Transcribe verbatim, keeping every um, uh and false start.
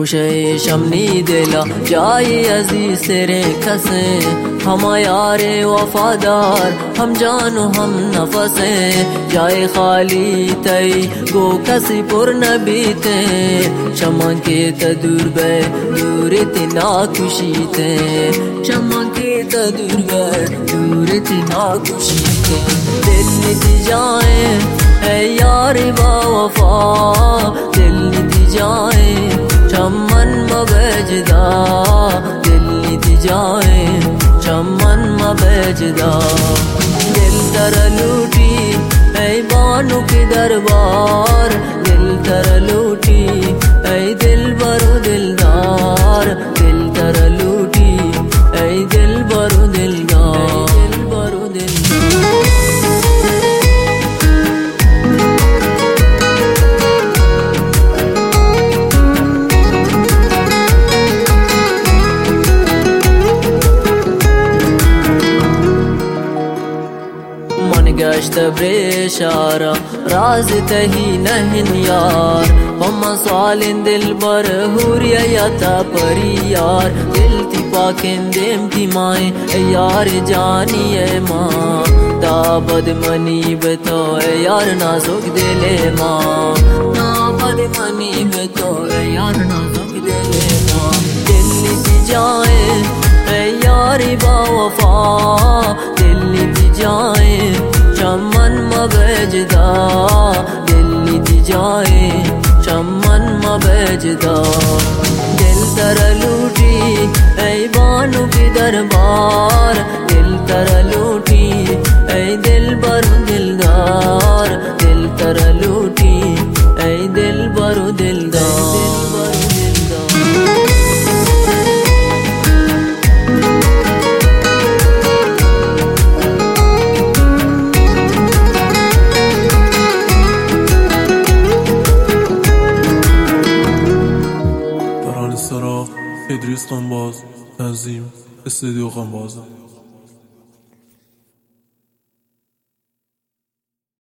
گوشه شمنی دلا جای عزیز تیرے کسے ہم یار وفادار ہم جان و ہم نفس جائے خالی تی گو کسی پر نبیتے چمن کے تدور بے دور تنا کشیتے چمن کے تدور بے دور تنا کشیتے دل نتی جائیں اے یار با وفا دل نتی جائیں چمن مبجدا دل نتی جائیں چمن مبجدا دل تر لوٹی اے بانو کی دربار دل تر لوٹی اے دل برو دلدار دل تر لوٹی اے دل برو دلدار دل برو دلدار گشت بریشارا راز تہی نہن یار ہم سوالن دل بر ہوریا یا تا پری یار دل تی پاکن دیم تی مائیں اے یار جانی اے ماں تا بد منی بتو اے یار نازک دلے ماں تا بد منی بتو اے یار نازک دلے ماں دل تی جائیں اے یاری با وفا دل تی جائیں چمن مبجدا دل نتی جائیں چمن مبجدا دل تر لوٹی اے بانو کی دربار دل تر لوٹی اے دل برو دلدار دل تر لوٹی اے دل برو دلدار ادریس قنباز تنظیم استودیو قنبازه.